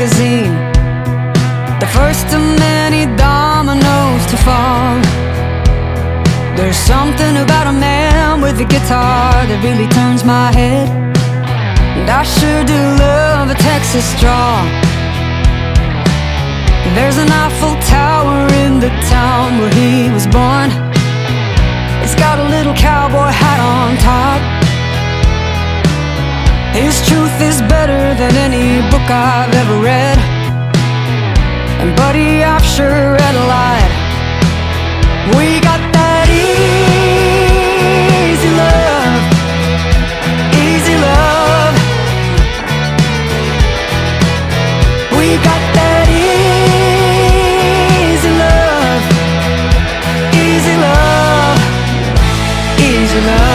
magazine, the first of many dominoes to fall. There's something about a man with a guitar that really turns my head, and I sure do love a Texas straw. There's an Eiffel Tower in the town where he was born. It's got a little cowboy hat on top. His truth is better than any book I've ever read, and buddy, I've sure read a lot. We got that easy love, easy love. We got that easy love, easy love, easy love.